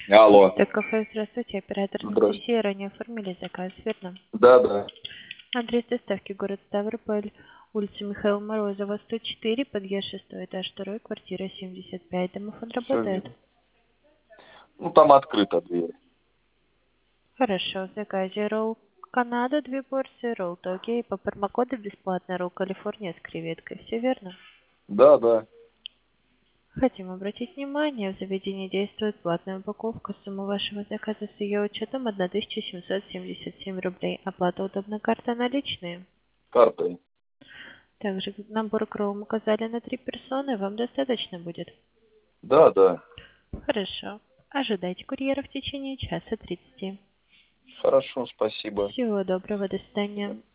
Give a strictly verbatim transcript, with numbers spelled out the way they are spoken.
Алло. Так, кафе, здравствуйте, оператор Здравствуйте. Анастасия, ранее оформили заказ, верно? Да, да. Адрес доставки город Ставрополь, улица Михаила Морозова, сто четыре, подъезд шестой этаж, второй, квартира семьдесят пять. Домофон Все работает? верно. Ну, там открыта дверь. Хорошо, в заказе ролл Канада, две порции, ролл Токио, по промокоду бесплатно, ролл Калифорния с креветкой, все верно? Да, да. Хотим обратить внимание, в заведении действует платная упаковка. Сумма вашего заказа с ее учетом тысяча семьсот семьдесят семь рублей. Оплата удобна, карта наличные. Картой. Также набор кром указали на три персоны, вам достаточно будет? Да, да. Хорошо. Ожидайте курьера в течение часа тридцати. Хорошо, спасибо. Всего доброго, до свидания.